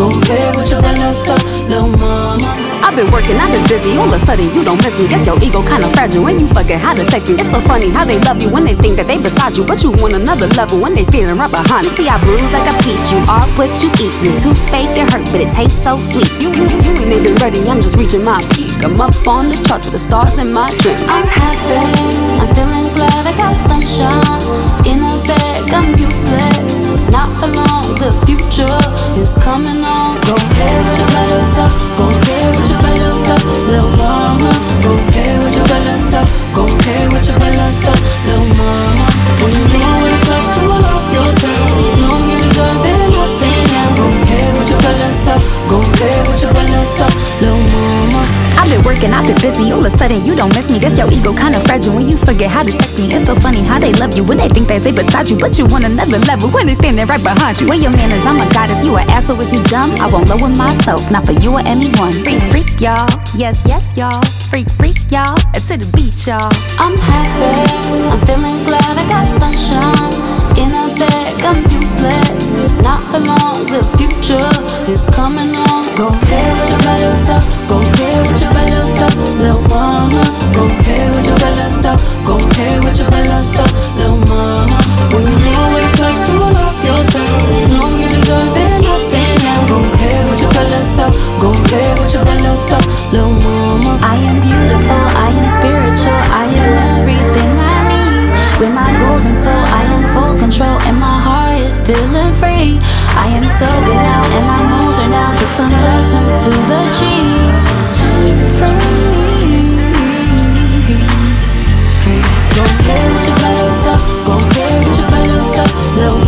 Go ahead with your belly up, little mama. I've been working, I've been busy, all of a sudden you don't miss me. Guess your ego kinda fragile when you forget how to text me. It's so funny how they love you when they think that they beside you, but you want another level when they staring right behind you. See, I bruise like a peach, you are what you eat. It's too fake, it hurt, but it tastes so sweet. You ain't even ready, I'm just reaching my peak. I'm up on the charts with the stars in my dreams. I'm happy, I'm feeling glad I got sunshine. In a bag, I'm useless. Not for long, the future is coming on. Go ahead with your belly up, go ahead with your belly up, little mama. Go ahead with your belly up, go ahead with your belly up, little mama. When you know what it's like to love yourself, know you deserve it, nothing else. Go ahead with your belly up, go ahead with your belly up, little mama. I've been working, I've been busy, all of a sudden you don't miss me. Guess your ego kinda fragile when you forget how to text me. It's so funny how they love you when they think that they beside you, but you want another level when they standing right behind you. Where your manners, I'm a goddess, you an asshole, is you dumb? I won't lower myself, not for you or anyone. Freak, freak, y'all, yes, yes, y'all. Freak, freak, y'all, to the beach, y'all. I'm happy, I'm feeling glad I got sunshine. In a bag, I'm useless. Not for long, the future is coming on. Go ahead with your belly up, go ahead with your belly up, little mama. Go ahead with your belly up, go ahead with your belly up, little mama. When you know what it's like to love yourself, know you deserve it, nothing else. Go ahead with your belly up, go ahead with your belly up, little mama. I am beautiful, I am spiritual, I am everything I need. With my golden soul, I am full control, and my heart is feeling free. I am so good now, and I'm older now. Took some lessons to achieve. Free. Go ahead with your belly up, go ahead with your belly up, little